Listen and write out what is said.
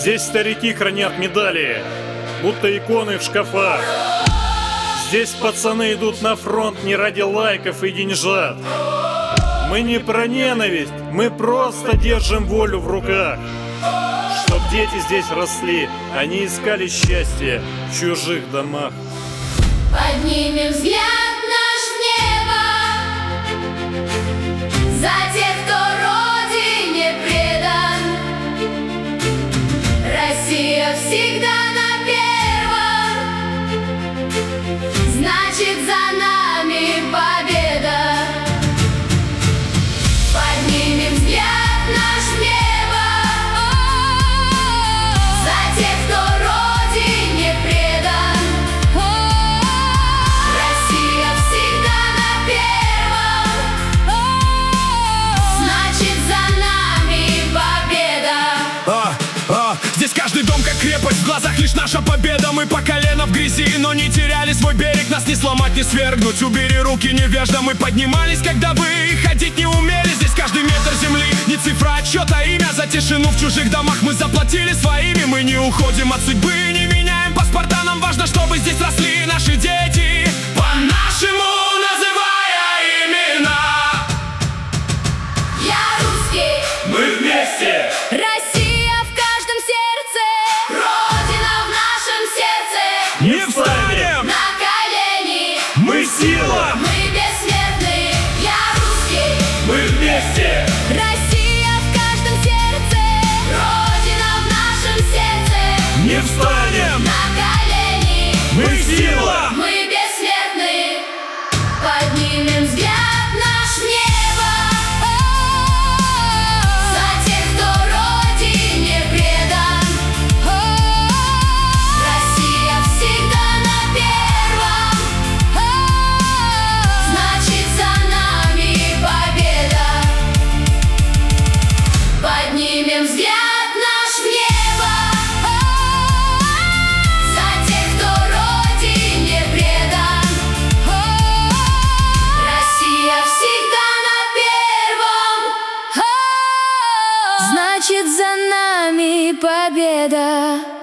Здесь старики хранят медали, будто иконы в шкафах. Здесь пацаны идут на фронт не ради лайков и деньжат. Мы не про ненависть, мы просто держим волю в руках. Чтоб дети здесь росли, они искали счастье в чужих домах. Поднимем взгляд наш в небо за тех, кто родине предан. Россия всегда на первом, значит, за нами победа. Поднимем взгляд наш в небо за тех, кто родине предан. Россия всегда на первом, значит, за нами победа. Здесь каждый дом как крепость, в глазах лишь наша победа. Мы по колено в грязи, но не теряли свой берег. Нас не сломать, не свергнуть, убери руки невежда. Мы поднимались, когда вы ходить не умели. Здесь каждый метр земли не цифра отсчета, имя. За тишину в чужих домах мы заплатили своими. Мы не уходим от судьбы, не меняем паспорта. Нам важно, чтобы здесь росли наши дети, по-нашему называя имена. Я русский, Мы вместе! Россия в каждом сердце, Родина в нашем сердце. Не встанем! На колени, Мы сила! мы бессмертны. Я русский, Мы вместе! Россия в каждом сердце, Родина в нашем сердце. Не встанем! На колени, Мы сила! мы бессмертны. Поднимем взгляд наш в небо за тех, кто родине предан. Россия всегда на первом, значит, за нами победа. Поднимем взгляд наш в небо за тех, кто родине предан. Россия всегда на первом, значит, за нами победа.